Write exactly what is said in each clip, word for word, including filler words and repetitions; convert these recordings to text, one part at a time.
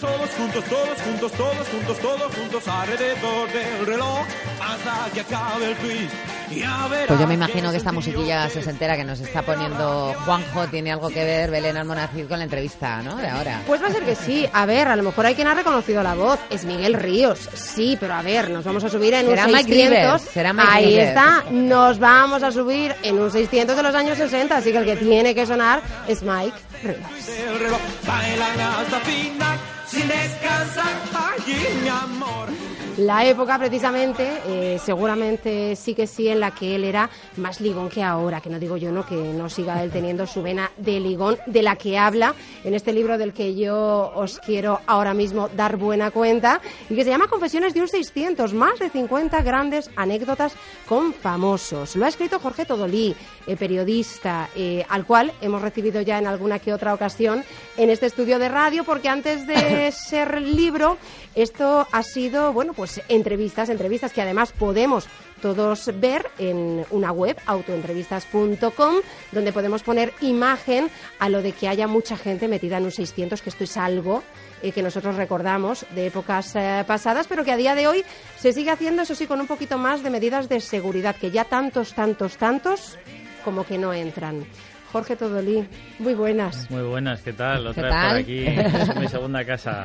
todos juntos, todos juntos, todos juntos, todos juntos alrededor del reloj hasta que acabe el quiz. Pues yo me imagino que esta musiquilla sesentera que nos está poniendo Juanjo tiene algo que ver, Belén Almonacid, con la entrevista, ¿no? De ahora. Pues va a ser que sí. A ver, a lo mejor hay quien ha reconocido la voz. Es Miguel Ríos. Sí, pero a ver, nos vamos a subir en Será un Mike seiscientos. Rivers, será Mike Ahí Rivers. está. Nos vamos a subir en un seiscientos de los años sesenta. Así que el que tiene que sonar es Mike Ríos. El reloj bailan hasta final sin descansar. Ay, mi amor. La época, precisamente, eh, seguramente sí que sí, en la que él era más ligón que ahora, que no digo yo no que no siga él teniendo su vena de ligón, de la que habla en este libro del que yo os quiero ahora mismo dar buena cuenta, y que se llama Confesiones de un seiscientos, más de cincuenta grandes anécdotas con famosos. Lo ha escrito Jorge Todolí, eh, periodista, eh, al cual hemos recibido ya en alguna que otra ocasión en este estudio de radio, porque antes de ser libro, esto ha sido, bueno, pues entrevistas, entrevistas que además podemos todos ver en una web, autoentrevistas punto com, donde podemos poner imagen a lo de que haya mucha gente metida en un seiscientos, que esto es algo eh, que nosotros recordamos de épocas eh, pasadas, pero que a día de hoy se sigue haciendo, eso sí, con un poquito más de medidas de seguridad, que ya tantos, tantos, tantos como que no entran. Jorge Todolí, muy buenas. Muy buenas, ¿qué tal? Otra ¿Qué vez tal? por aquí, es mi segunda casa.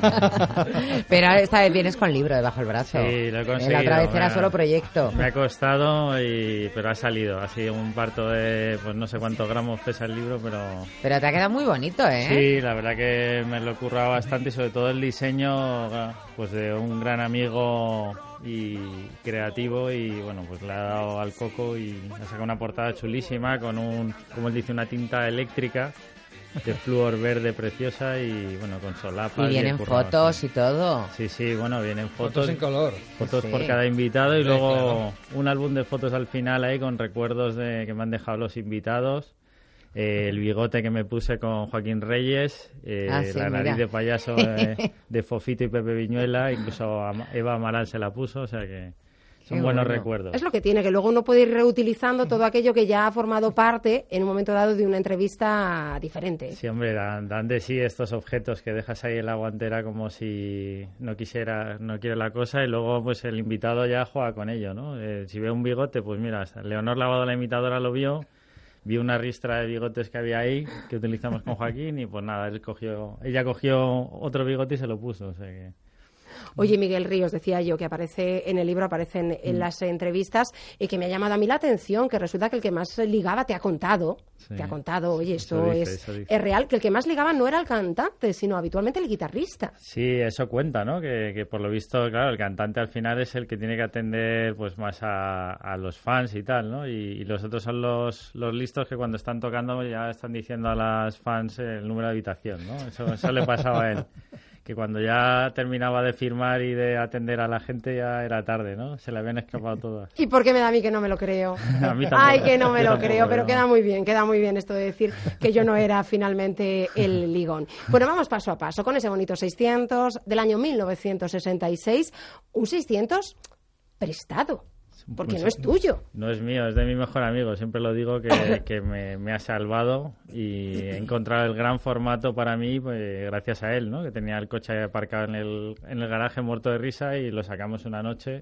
Pero esta vez vienes con libro debajo del brazo. Sí, lo he conseguido. La otra vez Me era ha- solo proyecto. Me ha costado, y, pero ha salido. Ha sido un parto de, pues no sé cuántos gramos pesa el libro, pero... Pero te ha quedado muy bonito, ¿eh? Sí, la verdad que me lo he currado bastante, y sobre todo el diseño, pues de un gran amigo y creativo, y bueno, pues le ha dado al coco y ha sacado una portada chulísima con un, como él dice, una tinta eléctrica de flúor verde preciosa, y bueno, con solapas. Y vienen currado, fotos sí. y todo. Sí, sí, bueno, vienen fotos. Fotos en color. Fotos Sí. por cada invitado, y Sí, luego claro. un álbum de fotos al final ahí con recuerdos de que me han dejado los invitados. Eh, el bigote que me puse con Joaquín Reyes, eh, Ah, sí, la nariz mira. de payaso eh, de Fofito y Pepe Viñuela, incluso a Eva Amaral se la puso, o sea que son Qué buenos bueno. recuerdos. Es lo que tiene, que luego uno puede ir reutilizando todo aquello que ya ha formado parte en un momento dado de una entrevista diferente. Sí, hombre, dan, dan de sí estos objetos que dejas ahí en la guantera como si no quisiera, no quiere la cosa, y luego pues el invitado ya juega con ello, ¿no? Eh, si ve un bigote, pues mira, hasta Leonor Lavado, la imitadora, lo vio, vio una ristra de bigotes que había ahí, que utilizamos con Joaquín, y pues nada, él cogió, ella cogió otro bigote y se lo puso, o sea que... Oye, Miguel Ríos, decía yo, que aparece en el libro, aparecen en Mm. las entrevistas, y que me ha llamado a mí la atención, que resulta que el que más ligaba te ha contado, Sí. te ha contado, oye, esto Eso dice, es, eso dice. es real, que el que más ligaba no era el cantante, sino habitualmente el guitarrista. Sí, eso cuenta, ¿no? Que, que por lo visto, claro, el cantante al final es el que tiene que atender pues más a, a los fans y tal, ¿no? Y, y los otros son los, los listos que cuando están tocando ya están diciendo a las fans el número de habitación, ¿no? Eso, eso le pasaba a él. Que cuando ya terminaba de firmar y de atender a la gente ya era tarde, ¿no? Se le habían escapado todas. ¿Y por qué me da a mí que no me lo creo? A mí tampoco. Ay, que no me Yo lo tampoco, creo, pero pero- queda muy bien, queda muy bien esto de decir que yo no era finalmente el ligón. Bueno, vamos paso a paso con ese bonito seiscientos del año mil novecientos sesenta y seis, un seiscientos prestado, porque Pues no es tuyo. No es mío, es de mi mejor amigo. Siempre lo digo que, que me, me ha salvado, y he encontrado el gran formato para mí pues, gracias a él, ¿no? Que tenía el coche aparcado en el, en el garaje muerto de risa, y lo sacamos una noche.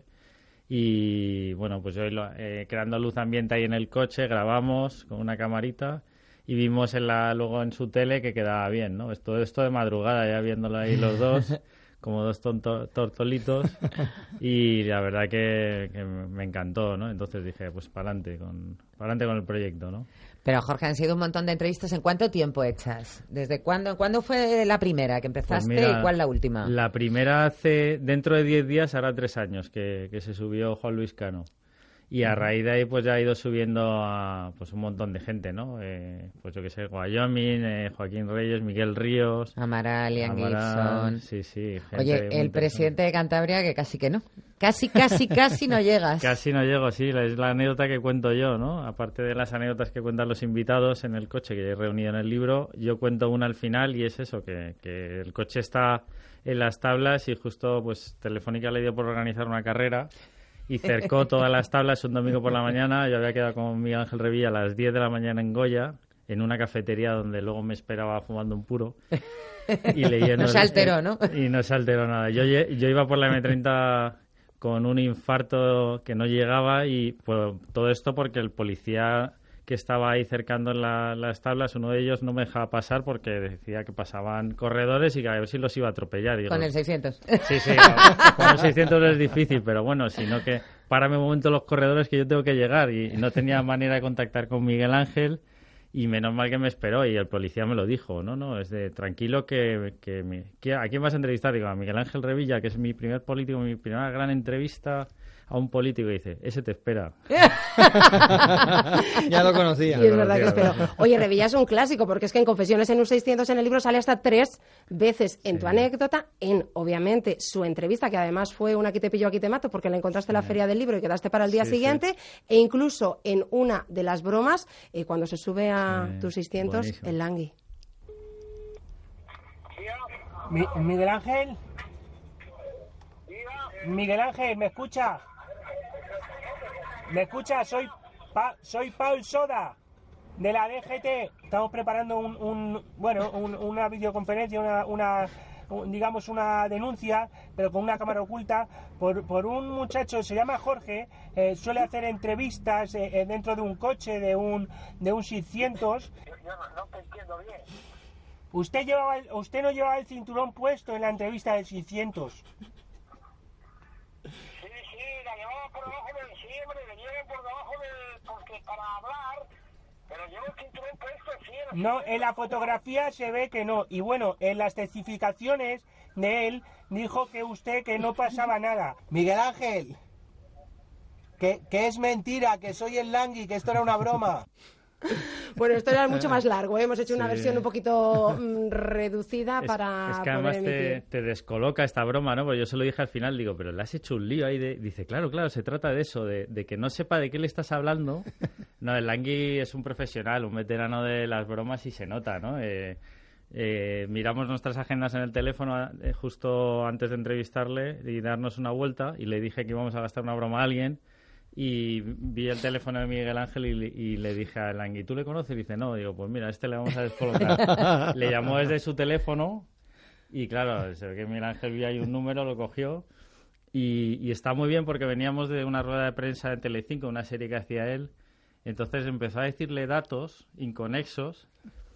Y bueno, pues hoy lo, eh, creando luz ambiente ahí en el coche, grabamos con una camarita y vimos en la, luego en su tele que quedaba bien, ¿no? Esto, esto de madrugada, ya viéndolo ahí los dos, como dos tonto, tortolitos, y la verdad que, que me encantó, ¿no? Entonces dije, pues para adelante con, para adelante con el proyecto, ¿no? Pero, Jorge, han sido un montón de entrevistas. ¿En cuánto tiempo hechas? ¿Desde cuándo? ¿Cuándo fue la primera que empezaste Pues mira, y cuál la última? La primera hace, dentro de diez días, hará tres años que, que se subió Juan Luis Cano. Y a raíz de ahí pues ya ha ido subiendo a pues un montón de gente, ¿no? Eh, pues yo que sé, Wyoming, eh, Joaquín Reyes, Miguel Ríos, Amaral, Ian Amaral, Gibson. sí, sí. gente Oye, muy el interesante. presidente de Cantabria que casi que no. Casi, casi, casi no llegas. Casi no llego, sí, la- es la anécdota que cuento yo, ¿no? Aparte de las anécdotas que cuentan los invitados en el coche que he reunido en el libro, yo cuento una al final, y es eso, que, que el coche está en las tablas, y justo pues Telefónica le dio por organizar una carrera y cercó todas las tablas un domingo por la mañana. Yo había quedado con Miguel Ángel Revilla a las diez de la mañana en Goya, en una cafetería donde luego me esperaba fumando un puro. Y leyendo, no se alteró, ¿no? Y no se alteró nada. Yo, yo iba por la eme treinta con un infarto que no llegaba y pues, todo esto porque el policía que estaba ahí cercando en la, las tablas, uno de ellos no me dejaba pasar porque decía que pasaban corredores y que a ver si los iba a atropellar. Digo, con el seiscientos. Sí, sí, no, con el seiscientos es difícil, pero bueno, sino que párame un momento los corredores que yo tengo que llegar y, y no tenía manera de contactar con Miguel Ángel y menos mal que me esperó y el policía me lo dijo, no, no, es de tranquilo que, que, me, que ¿a quién vas a entrevistar? Digo, a Miguel Ángel Revilla, que es mi primer político, mi primera gran entrevista a un político, y dice, ese te espera. Ya lo conocía. Y es verdad que espero. Oye, Revilla es un clásico, porque es que en Confesiones en un seiscientos en el libro sale hasta tres veces en sí. tu anécdota, en, obviamente, su entrevista, que además fue una aquí te pillo, aquí te mato, porque la encontraste en la feria del libro y quedaste para el día sí, siguiente, sí. e incluso en una de las bromas, eh, cuando se sube a sí, tu seiscientos, buenísimo. El Langui. Mi, Miguel Ángel. Miguel Ángel, ¿me escucha? ¿Me escucha? Soy pa soy Paul Soda, de la D G T. Estamos preparando un, un bueno, un, una videoconferencia, una, una un, digamos una denuncia, pero con una cámara oculta, por, por un muchacho, se llama Jorge, eh, suele hacer entrevistas eh, dentro de un coche, de un de un seiscientos. Yo, yo no, no te entiendo bien. Usted, llevaba el, usted no llevaba el cinturón puesto en la entrevista del seiscientos. Por debajo del sí, hombre, le llevo por debajo de... porque para hablar, pero llevo el cinturón puesto, sí. No, en la fotografía se ve que no. Y bueno, en las especificaciones de él, dijo que usted que no pasaba nada. Miguel Ángel, que, que es mentira, que soy el Langui, que esto era una broma. Bueno, esto era mucho más largo, ¿eh? Hemos hecho una sí. versión un poquito mm, reducida es, para es que además te, te descoloca esta broma, ¿no? Porque yo se lo dije al final, digo, pero le has hecho un lío ahí. De... Dice, claro, claro, se trata de eso, de, de que no sepa de qué le estás hablando. No, el Langui es un profesional, un veterano de las bromas y se nota, ¿no? Eh, eh, miramos nuestras agendas en el teléfono eh, justo antes de entrevistarle y darnos una vuelta y le dije que íbamos a gastar una broma a alguien. Y vi el teléfono de Miguel Ángel y, y le dije a Langui, ¿tú le conoces? Y dice, no. Digo, pues mira, a este le vamos a descolocar. Le llamó desde su teléfono y claro, se ve que Miguel Ángel vio ahí un número, lo cogió y, y está muy bien porque veníamos de una rueda de prensa de Telecinco, una serie que hacía él. Entonces empezó a decirle datos inconexos,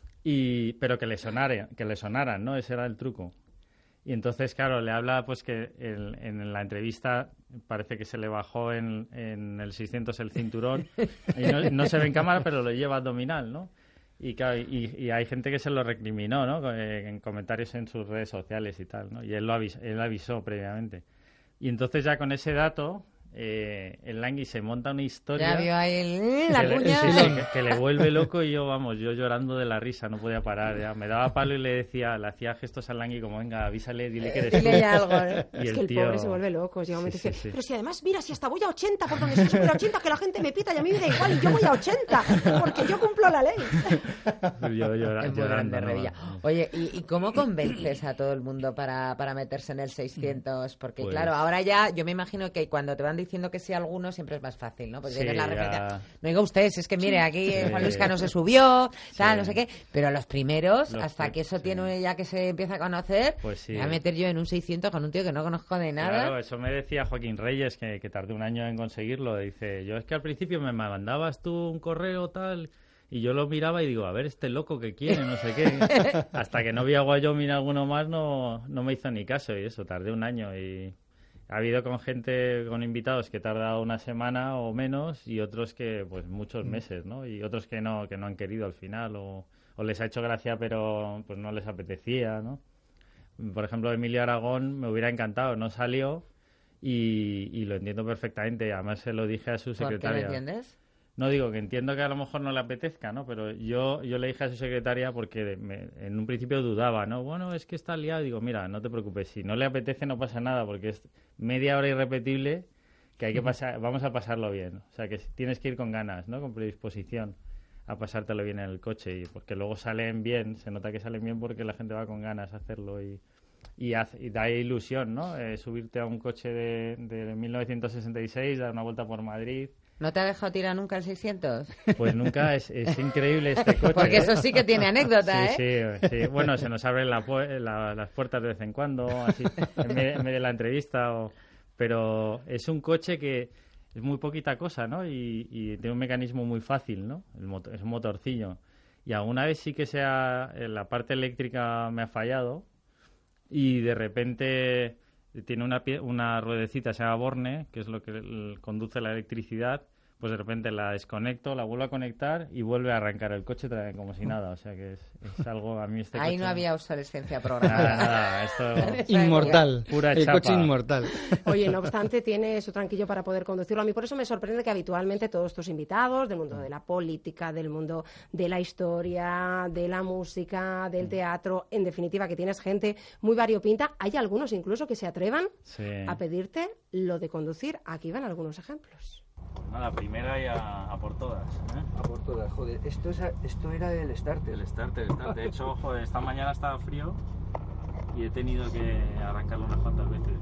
y pero que le sonaran, que le sonaran, ¿no? Ese era el truco. Y entonces, claro, le habla pues que el, en la entrevista parece que se le bajó en, en el seiscientos el cinturón. Y no, no se ve en cámara, pero lo lleva abdominal, ¿no? Y, claro, y, y hay gente que se lo recriminó, ¿no? En comentarios en sus redes sociales y tal, ¿no? Y él lo avisó, él avisó previamente. Y entonces ya con ese dato... Eh, el Langui se monta una historia. Ya vio ahí el, la que cuña. Le, sí, sí, que, que le vuelve loco y yo, vamos, yo llorando de la risa, no podía parar. Ya. Me daba palo y le decía, le hacía gestos al Langui como, venga, avísale, dile que eres tú. Dile algo, ¿no? Y es el que el tío... pobre se vuelve loco. Sí, sí, sí, sí. Pero si además, mira, si hasta voy a ochenta, por donde estoy a ochenta, que la gente me pita y a mí me da igual, y yo voy a ochenta, porque yo cumplo la ley. Yo llora, es llorando. Grande, no. Oye, ¿y, ¿y cómo convences a todo el mundo para, para meterse en el seiscientos? Porque pues... claro, ahora ya, yo me imagino que cuando te van diciendo que sí alguno, siempre es más fácil, ¿no? Porque sí, tienes la ya... referencia. No diga usted, es que mire, aquí sí. Juan Luis Cano se subió, tal, sí. no sé qué. Pero los primeros, los hasta que eso sí. tiene ya que se empieza a conocer, pues sí. me voy a meter yo en un seiscientos con un tío que no conozco de nada. Claro, eso me decía Joaquín Reyes, que, que tardé un año en conseguirlo. Dice, yo es que al principio me mandabas tú un correo tal... Y yo lo miraba y digo, a ver, este loco que quiere, no sé qué. Hasta que no vi a Wyoming alguno más, no, no me hizo ni caso. Y eso, tardé un año y... Ha habido con gente, con invitados que tarda una semana o menos y otros que pues muchos meses, ¿no? Y otros que no que no han querido al final o, o les ha hecho gracia pero pues no les apetecía, ¿no? Por ejemplo, Emilio Aragón me hubiera encantado, no salió y, y lo entiendo perfectamente. Además se lo dije a su secretaria. ¿Por qué lo entiendes? No digo que entiendo que a lo mejor no le apetezca, ¿no? Pero yo yo le dije a su secretaria porque me, en un principio dudaba, ¿no? Bueno, es que está liado. Digo, mira, no te preocupes. Si no le apetece no pasa nada porque es media hora irrepetible que hay que pasar, vamos a pasarlo bien. O sea, que tienes que ir con ganas, ¿no? Con predisposición a pasártelo bien en el coche. Y porque luego salen bien, se nota que salen bien porque la gente va con ganas a hacerlo y... Y, hace, y da ilusión, ¿no? Eh, subirte a un coche de, de mil novecientos sesenta y seis, dar una vuelta por Madrid... ¿No te ha dejado tirar nunca el seiscientos? Pues nunca, es, es increíble este coche. Porque eso sí que tiene anécdota, sí, ¿eh? Sí, sí. Bueno, se nos abren la, la, las puertas de vez en cuando, así, en medio, en medio de la entrevista. O, pero es un coche que es muy poquita cosa, ¿no? Y, y tiene un mecanismo muy fácil, ¿no? El motor, es un motorcillo. Y alguna vez sí que sea la parte eléctrica me ha fallado y de repente tiene una, pie, una ruedecita, se llama borne, que es lo que el, conduce la electricidad, pues de repente la desconecto, la vuelvo a conectar y vuelve a arrancar el coche como si nada. O sea que es, es algo a mí este Ahí coche... no había obsolescencia programada. Nada, nada, esto... Inmortal. Pura el chapa. coche inmortal. Oye, no obstante, tiene su tranquillo para poder conducirlo. A mí por eso me sorprende que habitualmente todos tus invitados del mundo de la política, del mundo de la historia, de la música, del teatro, en definitiva, que tienes gente muy variopinta. Hay algunos incluso que se atrevan sí. a pedirte lo de conducir. Aquí van algunos ejemplos. A la primera y a, a por todas. ¿eh? A por todas, joder. Esto, es, esto era el starter. El starter, el starter. De hecho, joder, esta mañana estaba frío y he tenido que arrancarlo unas cuantas veces.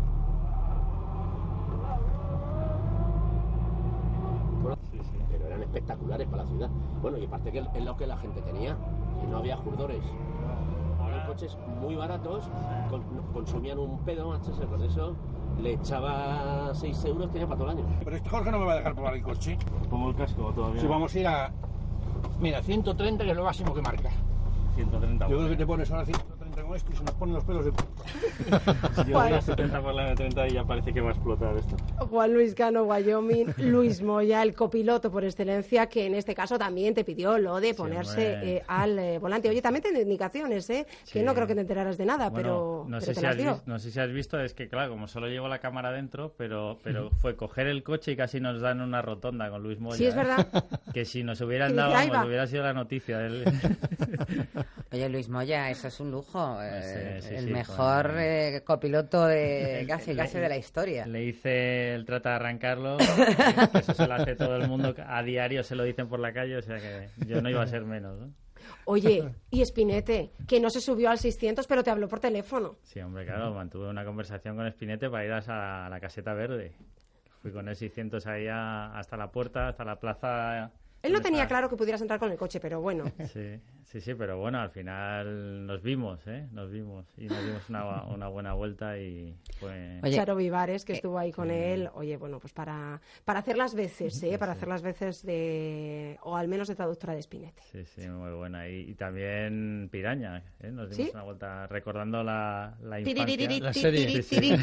Sí, sí. Pero eran espectaculares para la ciudad. Bueno, y aparte que es lo que la gente tenía, y no había jurdores. Eran coches muy baratos, con, consumían un pedo, macho, por eso le echaba seis euros, tenía para todo el año. Pero este Jorge no me va a dejar probar el coche. Pongo el casco todavía. Si vamos a ir a... Mira, ciento treinta, que es lo máximo que marca. ciento treinta. Yo creo que te pones ahora ciento treinta con esto y se nos ponen los pelos de... Si yo voy a setenta por la eme treinta y ya parece que va a explotar esto. Juan Luis Cano, Wyoming, Luis Moya, el copiloto por excelencia, que en este caso también te pidió lo de ponerse sí, eh, al eh, volante. Oye, también te indicaciones, ¿eh? Sí. Que no creo que te enteraras de nada, bueno, pero, no, pero sé te si las dio. Visto, no sé si has visto, es que claro, como solo llevo la cámara dentro, pero, pero fue coger el coche y casi nos dan una rotonda con Luis Moya. Sí, es verdad. ¿eh? Que si nos hubieran dado, pues hubiera sido la noticia. Del... Oye, Luis Moya, eso es un lujo. Eh, sí, sí, el sí, mejor con... eh, copiloto de casi, casi de la historia. Le hice el trata de arrancarlo, que eso se lo hace todo el mundo, a diario se lo dicen por la calle, o sea que yo no iba a ser menos, ¿no? Oye, y Espinete, que no se subió al seiscientos, pero te habló por teléfono. Sí, hombre, claro, mantuve una conversación con Espinete para ir a la caseta verde. Fui con el seiscientos ahí a, hasta la puerta, hasta la plaza... Él no tenía claro que pudieras entrar con el coche, pero bueno. Sí, sí, sí, pero bueno, al final nos vimos, ¿eh? Nos vimos y nos dimos una, una buena vuelta y fue... Oye, Charo Vivares, que estuvo ahí con sí. él, oye, bueno, pues para, para hacer las veces, ¿eh? Sí, para sí. hacer las veces de... o al menos de traductora de Espinete. Sí, sí, muy buena. Y, y también Piraña, ¿eh? Nos dimos ¿Sí? una vuelta recordando la, la infancia. La serie. Sí, sí.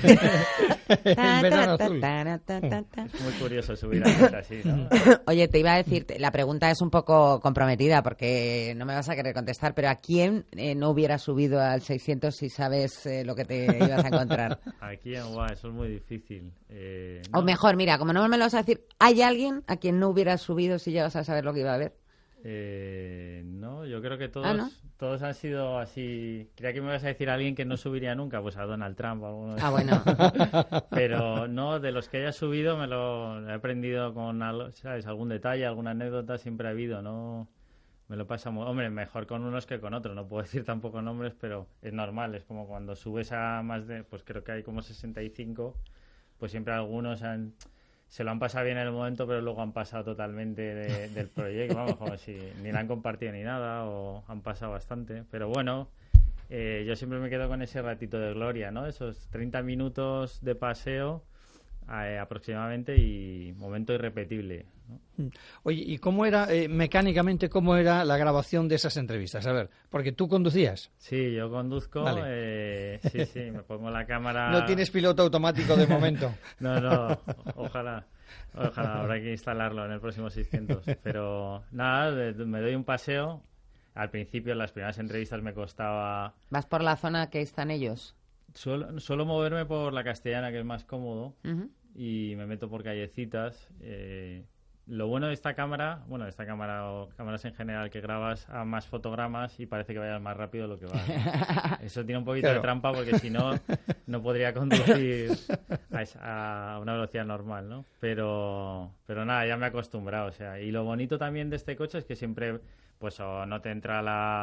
En Verano Azul. Es muy curioso subir a así, ¿no? Oye, te iba a decir, la pregunta es un poco comprometida porque no me vas a querer contestar, pero ¿a quién eh, no hubiera subido al seiscientos si sabes eh, lo que te ibas a encontrar? ¿A quién? Wow, eso es muy difícil. Eh, no. O mejor, mira, como no me lo vas a decir, ¿hay alguien a quien no hubieras subido si llegas a saber lo que iba a haber? Eh, no, yo creo que todos, ¿Ah, no? todos han sido así. Creía que me ibas a decir a alguien que no subiría nunca, pues a Donald Trump o alguno de Ah, bueno. Pero no, de los que haya subido me lo he aprendido con algo, ¿sabes? Algún detalle, alguna anécdota siempre ha habido, ¿no? Me lo pasa muy... Hombre, mejor con unos que con otros, no puedo decir tampoco nombres, pero es normal, es como cuando subes a más de, pues creo que hay como sesenta y cinco, pues siempre algunos han... se lo han pasado bien en el momento, pero luego han pasado totalmente de, del proyecto, vamos, como si ni la han compartido ni nada, o han pasado bastante. Pero bueno, eh, yo siempre me quedo con ese ratito de gloria, ¿no? Esos treinta minutos de paseo eh, aproximadamente y momento irrepetible, ¿no? Oye, ¿y cómo era, eh, mecánicamente, cómo era la grabación de esas entrevistas? A ver, porque tú conducías. Sí, yo conduzco, vale. eh, sí, sí, me pongo la cámara... No tienes piloto automático de momento. No, no, ojalá, ojalá, habrá que instalarlo en el próximo seiscientos. Pero nada, me doy un paseo. Al principio, en las primeras entrevistas me costaba... ¿Vas por la zona que están ellos? Suelo, suelo moverme por la Castellana, que es más cómodo, uh-huh. y me meto por callecitas. Eh, lo bueno de esta cámara, bueno, de esta cámara o cámaras en general, que grabas a más fotogramas y parece que vayas más rápido de lo que vas, ¿no? Eso tiene un poquito claro. de trampa porque si no, no podría conducir a, esa, a una velocidad normal, ¿no? Pero, pero nada, ya me he acostumbrado, o sea, y lo bonito también de este coche es que siempre, pues o no te entra la...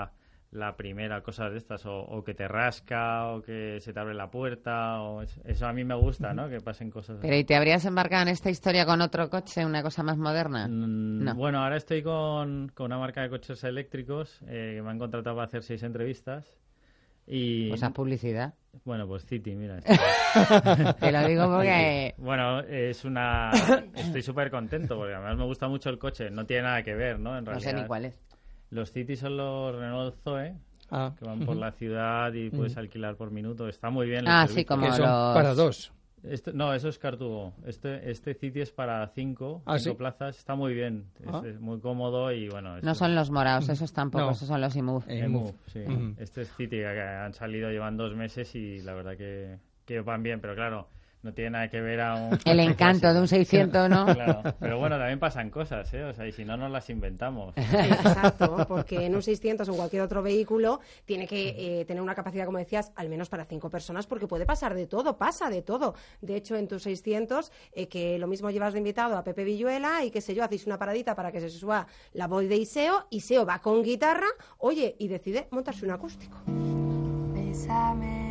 la primera, cosas de estas, o, o que te rasca, o que se te abre la puerta, o es, eso a mí me gusta, ¿no? Que pasen cosas. Pero ¿y te habrías embarcado en esta historia con otro coche, una cosa más moderna? Mm, no. Bueno, ahora estoy con, con una marca de coches eléctricos eh, que me han contratado para hacer seis entrevistas. Y... Pues haz publicidad. Bueno, pues City, mira. Te lo digo porque... Bueno, es una... Estoy súper contento porque además me gusta mucho el coche. No tiene nada que ver, ¿no? En realidad, no sé ni cuál es. Los City son los Renault Zoe, ah. que van por la ciudad y puedes uh-huh. alquilar por minuto. Está muy bien. Ah, sí, como los... los... para dos. Este, no, eso es Cartugo. Este, este City es para cinco, ¿Ah, cinco sí? plazas. Está muy bien. ¿Ah? Es, es muy cómodo y bueno... No son los morados, esos tampoco. No. Esos son los eMove. eMove, sí. Uh-huh. Este es City, que han salido, llevan dos meses y la verdad que, que van bien. Pero claro... No tiene nada que ver a un... El encanto clásico de un seiscientos, ¿no? Claro. Pero bueno, también pasan cosas, ¿eh? O sea, y si no, nos las inventamos. Exacto, porque en un seiscientos o en cualquier otro vehículo tiene que eh, tener una capacidad, como decías, al menos para cinco personas, porque puede pasar de todo, pasa de todo. De hecho, en tu seiscientos, eh, que lo mismo llevas de invitado a Pepe Villuela y qué sé yo, hacéis una paradita para que se suba la voz de Iseo, Iseo va con guitarra, oye, y decide montarse un acústico. Bésame.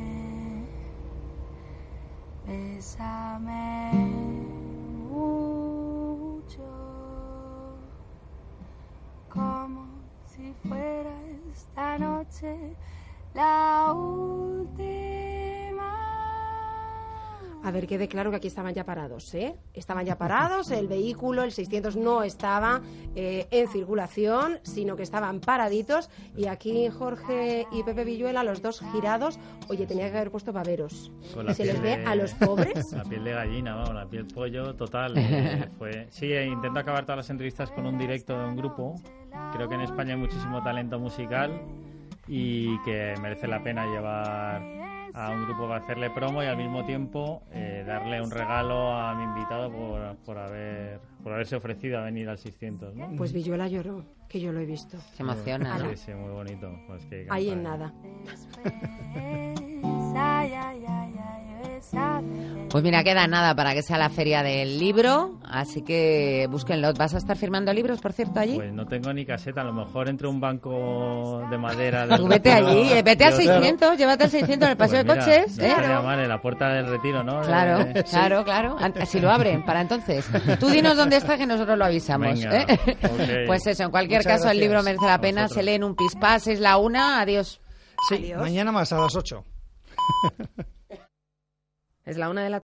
Bésame mucho, como si fuera esta noche la última. A ver, quede claro que aquí estaban ya parados, ¿eh? Estaban ya parados, el vehículo, el seiscientos, no estaba eh, en circulación, sino que estaban paraditos. Y aquí Jorge y Pepe Villuela, los dos girados, oye, tenía que haber puesto baberos. Y se les ve de... a los pobres. La piel de gallina, vamos, la piel pollo total. Eh, fue... Sí, eh, intento acabar todas las entrevistas con un directo de un grupo. Creo que en España hay muchísimo talento musical y que merece la pena llevar a un grupo para hacerle promo y al mismo tiempo eh, darle un regalo a mi invitado por, por haber por haberse ofrecido a venir al seiscientos, ¿no? Pues Villuela lloró, que yo lo he visto. Se emociona, ¿no? Sí, sí, muy bonito. Pues que ahí en nada. Pues mira, queda nada para que sea la feria del libro, así que búsquenlo. ¿Vas a estar firmando libros, por cierto, allí? Pues no tengo ni caseta, a lo mejor entre un banco de madera... De Tú vete allí, eh, vete al seiscientos, claro. Llévate al seiscientos en el paseo pues mira, de coches. No ¿eh? estaría mal, en la puerta del Retiro, ¿no? Claro, eh, claro, sí. claro. Si lo abren, para entonces. Tú dinos dónde está, que nosotros lo avisamos. Venga, ¿eh? Okay. Pues eso, en cualquier Muchas caso, gracias. el libro merece la pena. Se lee en un pispás, es la una. Adiós. Sí, Adiós. mañana más a las ocho. Es la una de la